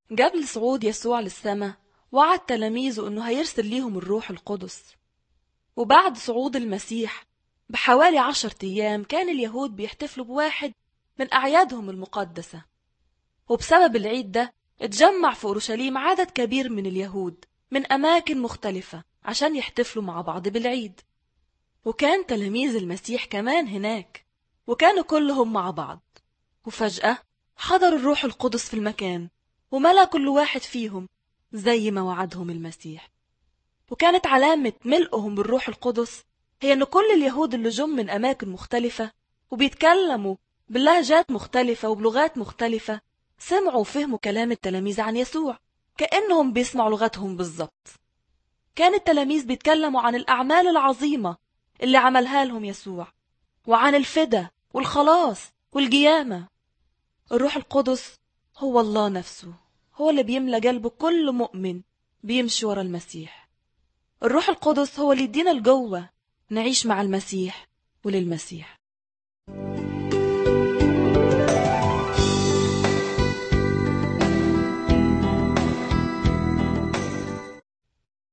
قبل صعود يسوع للسماء وعد تلاميذه انه هيرسل ليهم الروح القدس. وبعد صعود المسيح بحوالي 10 أيام كان اليهود بيحتفلوا بواحد من أعيادهم المقدسة، وبسبب العيد ده اتجمع في أورشليم عدد كبير من اليهود من أماكن مختلفة عشان يحتفلوا مع بعض بالعيد. وكان تلاميذ المسيح كمان هناك، وكانوا كلهم مع بعض. وفجأة حضر الروح القدس في المكان وملأ كل واحد فيهم زي ما وعدهم المسيح. وكانت علامة ملئهم بالروح القدس هي أن كل اليهود اللي جم من أماكن مختلفة وبيتكلموا بلهجات مختلفة وبلغات مختلفة سمعوا وفهموا كلام التلاميذ عن يسوع كأنهم بيسمعوا لغتهم بالظبط. كان التلاميذ بيتكلموا عن الأعمال العظيمة اللي عملها لهم يسوع، وعن الفدا والخلاص والقيامة. الروح القدس هو الله نفسه، هو اللي بيملى قلب كل مؤمن بيمشي ورا المسيح. الروح القدس هو اللي يدينا القوة نعيش مع المسيح وللمسيح.